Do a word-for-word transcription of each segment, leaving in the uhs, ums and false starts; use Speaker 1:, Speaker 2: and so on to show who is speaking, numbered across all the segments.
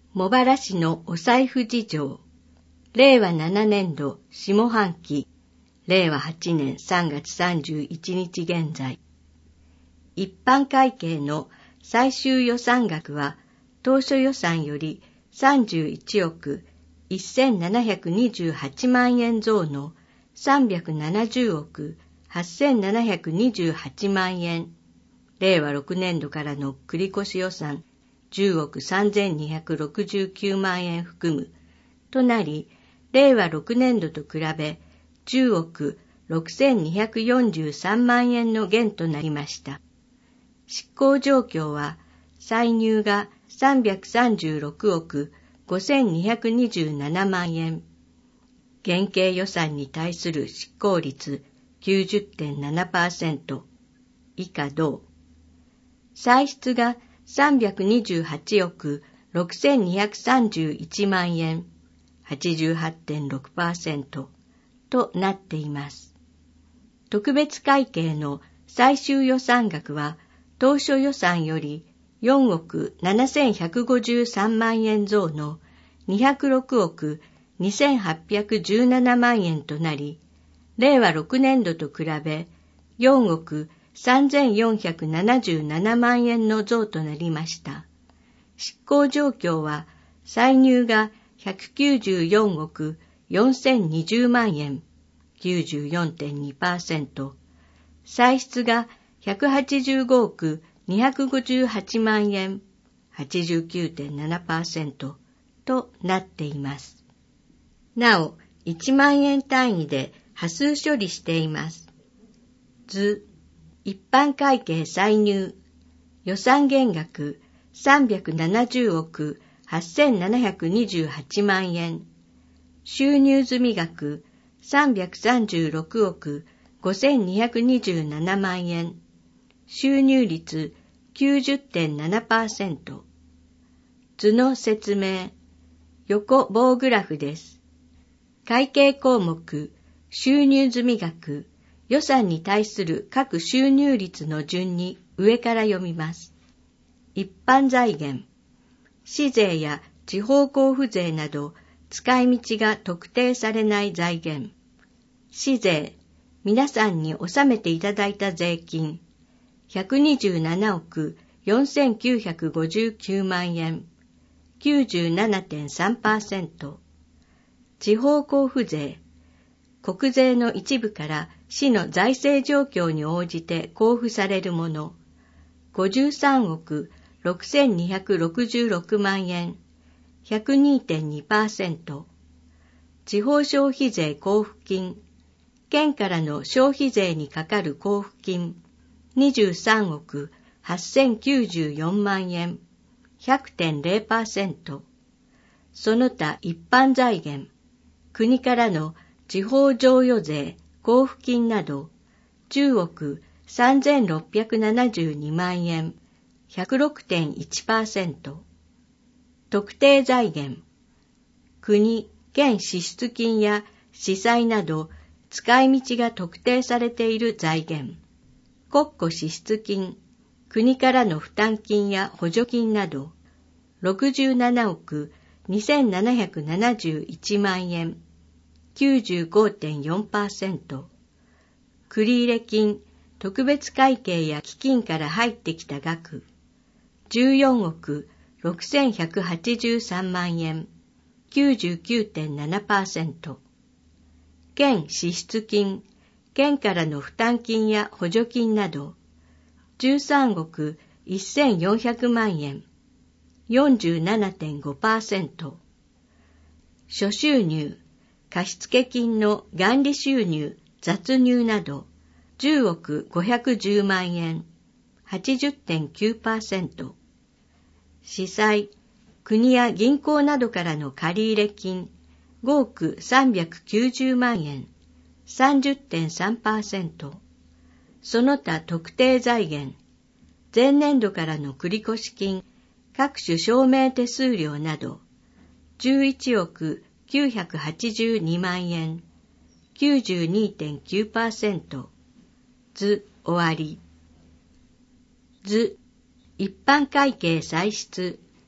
Speaker 1: 茂原市のお財布事情、れいわななねんど下半期、れいわはちねんさんがつさんじゅういちにち現在。一般会計の最終予算額は、当初予算よりさんじゅういちおくせんななひゃくにじゅうはちまんえん増のさんびゃくななじゅうおくはっせんななひゃくにじゅうはちまんえん、れいわろくねんどからの繰越予算じゅうおくさんぜんにひゃくろくじゅうきゅうまんえん含むとなり、れいわろくねんどと比べじゅうおくろくせんにひゃくよんじゅうさんまんえんの減となりました。執行状況は、歳入がさんびゃくさんじゅうろくおくごせんにひゃくにじゅうななまんえん、現計予算に対する執行率 きゅうじゅってんななパーセント 以下同。歳出がさんびゃくにじゅうはちおくろくせんにひゃくさんじゅういちまんえん、はちじゅうはってんろくパーセント となっています。特別会計の最終予算額は、当初予算よりよんおくななせんひゃくごじゅうさんまんえん増のにひゃくろくおくにせんはっぴゃくじゅうななまんえんとなり、れいわろくねんどと比べよんおくさんぜんよんひゃくななじゅうななまんえんの増となりました。執行状況は、歳入がひゃくきゅうじゅうよんおくよんせんにじゅうまんえん、きゅうじゅうよんてんにパーセント、歳出がひゃくはちじゅうごおくにひゃくごじゅうはちまんえん、はちじゅうきゅうてんななパーセント となっています。なお、いちまんえん単位で波数処理しています。図、一般会計歳入、予算減額さんびゃくななじゅうおくはっせんななひゃくにじゅうはちまんえん、収入済み額さんびゃくさんじゅうろくおくごせんにひゃくにじゅうななまんえん、収入率 きゅうじゅってんななパーセント。図の説明、横棒グラフです。会計項目、収入済み額、予算に対する各収入率の順に上から読みます。一般財源、市税や地方交付税など使い道が特定されない財源。市税、皆さんに納めていただいた税金、ひゃくにじゅうななおくよんせんきゅうひゃくごじゅうきゅうまんえん、きゅうじゅうななてんさんパーセント。地方交付税、国税の一部から市の財政状況に応じて交付されるもの、ごじゅうさんおくろくせんにひゃくろくじゅうろくまんえん、ひゃくにてんにパーセント。地方消費税交付金、県からの消費税にかかる交付金、にじゅうさんおくはっせんきゅうじゅうよんまんえん、ひゃくてんれいパーセント。その他一般財源、国からの地方譲与税、交付金など、じゅうおくさんぜんろっぴゃくななじゅうにまんえん、ひゃくろくてんいちパーセント。特定財源、国、県支出金や司債など、使い道が特定されている財源、国庫支出金、国からの負担金や補助金など、ろくじゅうななおくにせんななひゃくななじゅういちまんえん、きゅうじゅうごてんよんパーセント。繰入金、特別会計や基金から入ってきた額、じゅうよんおくろくせんひゃくはちじゅうさんまんえん、きゅうじゅうきゅうてんななパーセント。県支出金、県からの負担金や補助金など、じゅうさんおくせんよんひゃくまんえん、よんじゅうななてんごパーセント。諸収入、貸付金の元利収入、雑入など、じゅうおくごひゃくじゅうまんえん、はちじゅってんきゅうパーセント。司債、国や銀行などからの借入金、ごおくさんびゃくきゅうじゅうまんえん、さんじゅってんさんパーセント。その他特定財源、前年度からの繰越金、各種証明手数料など、じゅういちおくきゅうひゃくはちじゅうにまんえん、きゅうじゅうにてんきゅうパーセント。図終わり。図、一般会計歳出、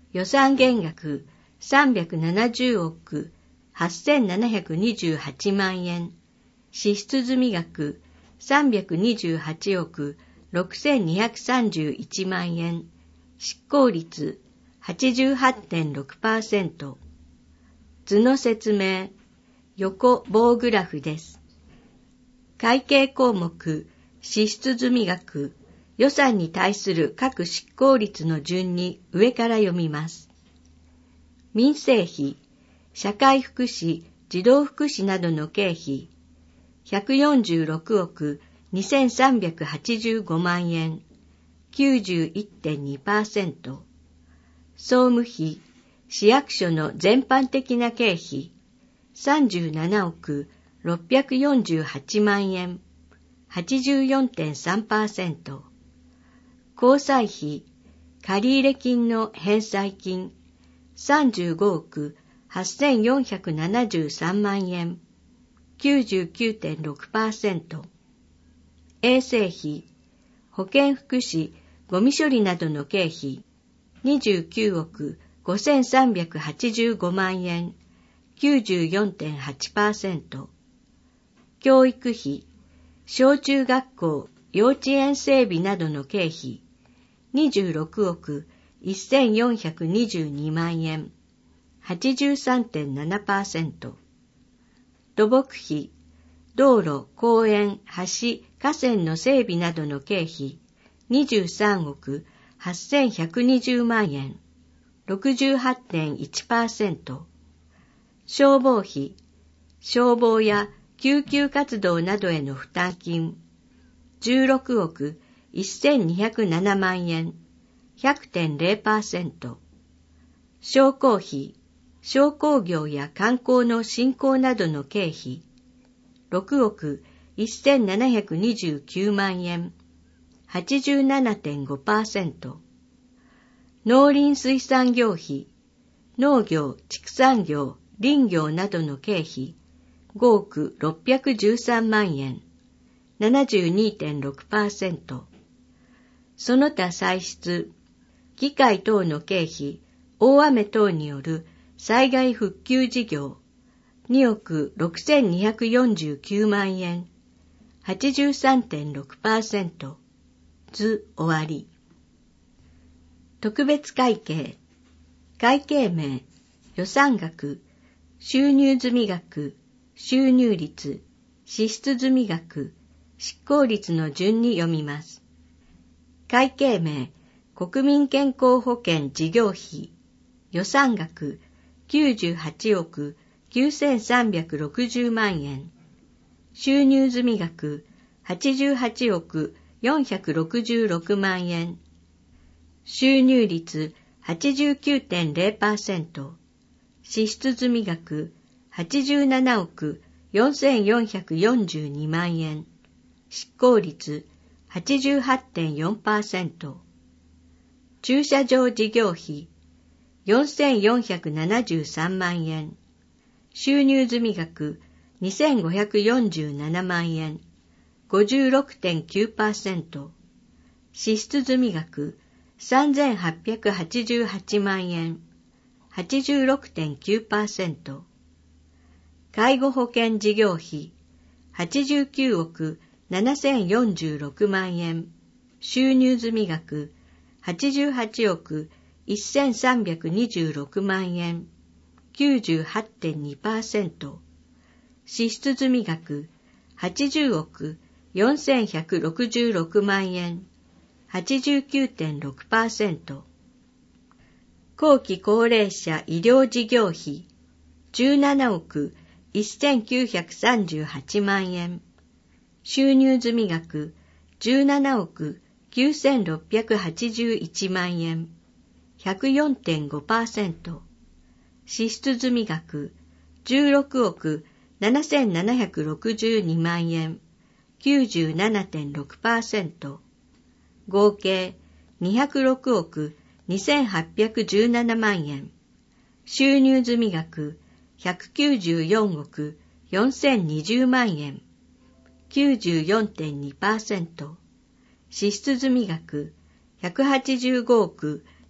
Speaker 1: 予算減額さんびゃくななじゅうおくはっせんななひゃくにじゅうはちまんえん、支出済額さんびゃくにじゅうはちおくろくせんにひゃくさんじゅういちまんえん、執行率 はちじゅうはちてんろくパーセント。図の説明、横棒グラフです。会計項目、支出済額、予算に対する各執行率の順に上から読みます。民生費、社会福祉、児童福祉などの経費、ひゃくよんじゅうろくおくにせんさんびゃくはちじゅうごまんえん、きゅうじゅういってんにパーセント。総務費、市役所の全般的な経費、さんじゅうななおくろっぴゃくよんじゅうはちまんえん、はちじゅうよんてんさんパーセント。交際費、借入金の返済金、さんじゅうごおくはっせんよんひゃくななじゅうさんまんえん、きゅうじゅうきゅうてんろくパーセント。衛生費、保健福祉、ゴミ処理などの経費、にじゅうきゅうおくごせんさんびゃくはちじゅうごまんえん、きゅうじゅうよんてんはちパーセント。教育費、小中学校、幼稚園整備などの経費、にじゅうろくおくせんよんひゃくにじゅうにまんえん、はちじゅうさんてんななパーセント。土木費、道路、公園、橋、河川の整備などの経費、にじゅうさんおくはっせんひゃくにじゅうまんえん、ろくじゅうはちてんいちパーセント。消防費、消防や救急活動などへの負担金、じゅうろくおくせんにひゃくななまんえん、ひゃくてんれいパーセント。商工費、商工業や観光の振興などの経費、ろくおくせんななひゃくにじゅうきゅうまんえん、はちじゅうななてんごパーセント。農林水産業費、農業、畜産業、林業などの経費、ごおくろっぴゃくじゅうさんまんえん、ななじゅうにてんろくパーセント。その他歳出、議会等の経費、大雨等による災害復旧事業、におくろくせんにひゃくよんじゅうきゅうまんえん、はちじゅうさんてんろくパーセント。図終わり。特別会計、会計名、予算額、収入済額、収入率、支出済額、執行率の順に読みます。会計名、国民健康保険事業費、予算額、きゅうじゅうはちおくきゅうせんさんびゃくろくじゅうまんえん、収入済額、はちじゅうはちおくよんひゃくろくじゅうろくまんえん、収入率 はちじゅうきゅうてんれいパーセント、支出済額はちじゅうななおくよんせんよんひゃくよんじゅうにまんえん、執行率 はちじゅうはちてんよんパーセント、駐車場事業費よんせんよんひゃくななじゅうさんまんえん、収入済額にせんごひゃくよんじゅうななまんえん、ごじゅうろくてんきゅうパーセント、支出済額さんぜんはっぴゃくはちじゅうはちまんえん、はちじゅうろくてんきゅうパーセント、介護保険事業費はちじゅうきゅうおくななせんよんじゅうろくまんえん、収入済額はちじゅうはちおくせんさんびゃくにじゅうろくまんえん、きゅうじゅうはちてんにパーセント、支出済額はちじゅうおくよんせんひゃくろくじゅうろくまんえん、はちじゅうきゅうてんろくパーセント、後期高齢者医療事業費じゅうななおくせんきゅうひゃくさんじゅうはちまんえん、収入済額じゅうななおくきゅうせんろっぴゃくはちじゅういちまんえん、ひゃくよんてんごパーセント、支出済額じゅうろくおくななせんななひゃくろくじゅうにまんえん、きゅうじゅうななてんろくパーセント、合計にひゃくろくおくにせんはっぴゃくじゅうななまんえん、収入済額ひゃくきゅうじゅうよんおくよんせんにじゅうまんえん、きゅうじゅうよんてんにパーセント、支出済額ひゃくはちじゅうごおく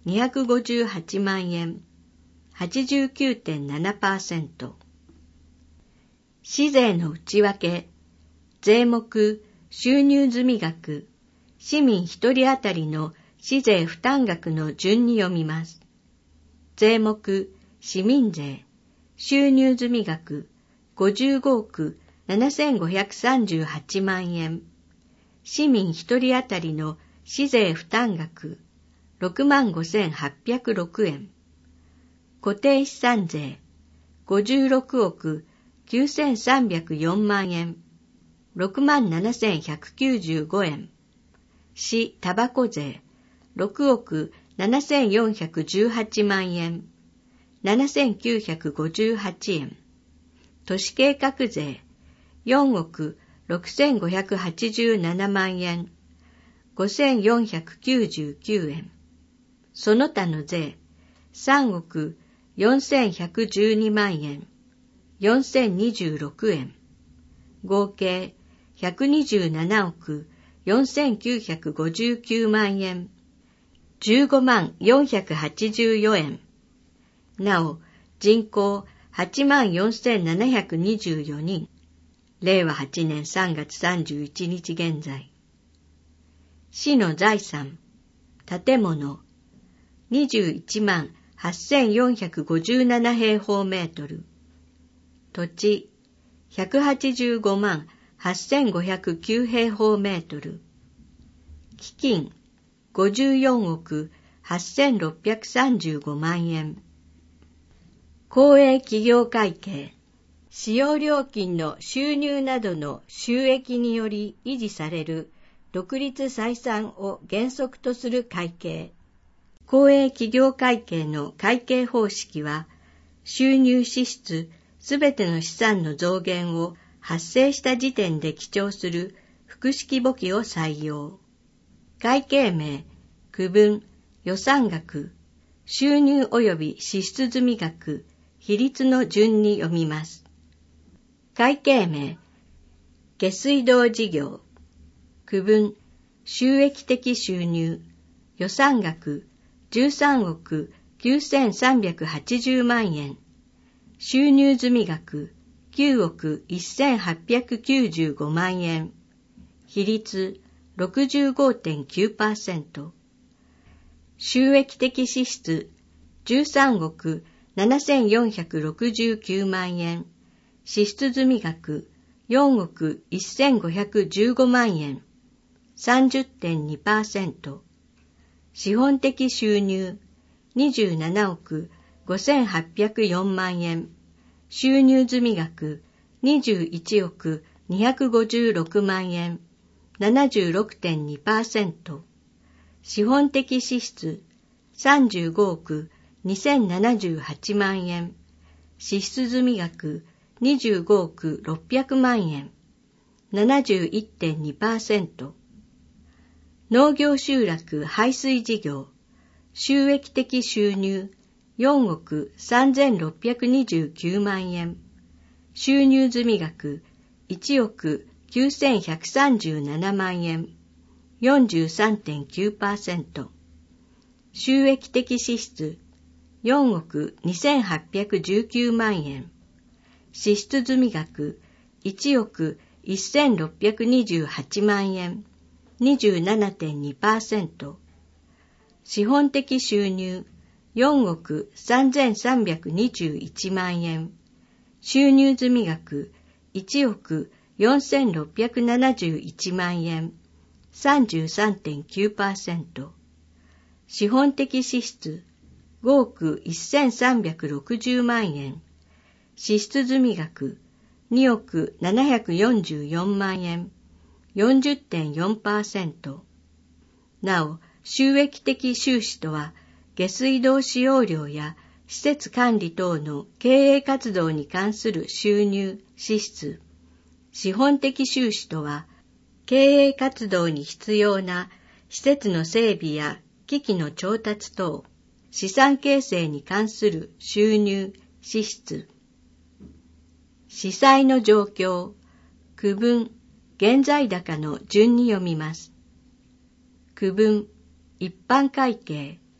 Speaker 1: にひゃくごじゅうはちまんえん、はちじゅうきゅうてんななパーセント。市税の内訳、税目、収入済額、市民一人当たりの市税負担額の順に読みます。税目、市民税、収入済額、ごじゅうごおくななせんごひゃくさんじゅうはちまんえん、市民一人当たりの市税負担額、ろくまんごせんはっぴゃくろくえん、固定資産税、ごじゅうろくおくきゅうせんさんびゃくよんまんえん、ろくまんななせんひゃくきゅうじゅうごえん、市タバコ税、ろくおくななせんよんひゃくじゅうはちまんえん、ななせんきゅうひゃくごじゅうはちえん、都市計画税、よんおくろくせんごひゃくはちじゅうななまんえん、ごせんよんひゃくきゅうじゅうきゅうえん、その他の税、さんおくよんせんひゃくじゅうにまんえん、よんせんにじゅうろくえん、合計ひゃくにじゅうななおくよんせんきゅうひゃくごじゅうきゅうまんえん、じゅうごまんよんひゃくはちじゅうよえん。なお、人口はちまんよんせんななひゃくにじゅうよにん。れいわはちねんさんがつさんじゅういちにち現在。市の財産、建物、にじゅういちまんはっせんよんひゃくごじゅうななへいほうメートル。土地、ひゃくはちじゅうごまんはっせんごひゃくきゅうへいほうメートル。基金、ごじゅうよんおくはっせんろっぴゃくさんじゅうごまんえん。公営企業会計、使用料金の収入などの収益により維持される独立採算を原則とする会計。公営企業会計の会計方式は、収入支出すべての資産の増減を発生した時点で記帳する複式簿記を採用。会計名、区分、予算額、収入及び支出済額、比率の順に読みます。会計名、下水道事業、区分、収益的収入、予算額、じゅうさんおくきゅうせんさんびゃくはちじゅうまんえん、収入済額、きゅうおくせんはっぴゃくきゅうじゅうごまんえん、比率 ろくじゅうごてんきゅうパーセント、収益的支出、じゅうさんおくななせんよんひゃくろくじゅうきゅうまんえん、支出済額、よんおくせんごひゃくじゅうごまんえん、さんじゅってんにパーセント、資本的収入、にじゅうななおくごせんはっぴゃくよんまんえん、収入済額、にじゅういちおくにひゃくごじゅうろくまんえん、ななじゅうろくてんにパーセント、資本的支出、さんじゅうごおくにせんななじゅうはちまんえん、支出済額、にじゅうごおくろっぴゃくまんえん、ななじゅういってんにパーセント、農業集落排水事業、収益的収入、よんおくさんぜんろっぴゃくにじゅうきゅうまんえん、収入済額、いちおくきゅうせんひゃくさんじゅうななまんえん、よんじゅうさんてんきゅうパーセント、収益的支出、よんおくにせんはっぴゃくじゅうきゅうまんえん、支出済額、いちおくせんろっぴゃくにじゅうはちまんえん、にじゅうななてんにパーセント、資本的収入、よんおくさんぜんさんびゃくにじゅういちまんえん、収入済額、いちおくよんせんろっぴゃくななじゅういちまんえん、さんじゅうさんてんきゅうパーセント、資本的支出、ごおくせんさんびゃくろくじゅうまんえん、支出済額、におくななひゃくよんじゅうよんまんえん、よんじゅってんよんパーセント。なお、収益的収支とは、下水道使用料や施設管理等の経営活動に関する収入、支出。資本的収支とは、経営活動に必要な施設の整備や機器の調達等、資産形成に関する収入、支出。司債の状況、区分、現在高の順に読みます。区分、一般会計、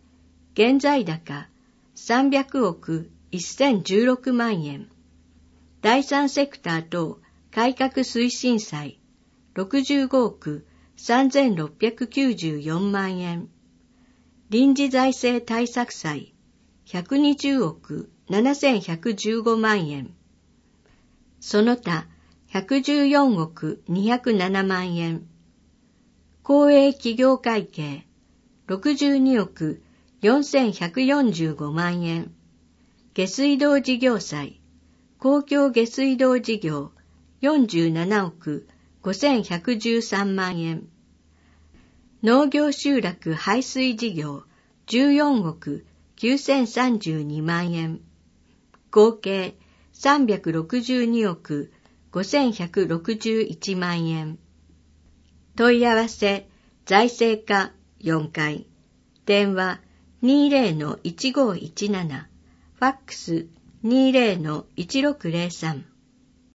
Speaker 1: 現在高さんびゃくおくせんじゅうろくまんえん。第三セクター等改革推進債ろくじゅうごおくさんぜんろっぴゃくきゅうじゅうよんまんえん。臨時財政対策債ひゃくにじゅうおくななせんひゃくじゅうごまんえん。その他ひゃくじゅうよんおくにひゃくななまんえん。公営企業会計ろくじゅうにおくよんせんひゃくよんじゅうごまんえん。下水道事業債公共下水道事業よんじゅうななおくごせんひゃくじゅうさんまんえん。農業集落排水事業じゅうよんおくきゅうせんさんじゅうにまんえん。合計さんびゃくろくじゅうにおくごせんひゃくろくじゅういちまんえん。問い合わせ財政課よんかい。電話 にじゅうのいちごいちなな。ファックス にじゅうのいちろくゼロさん。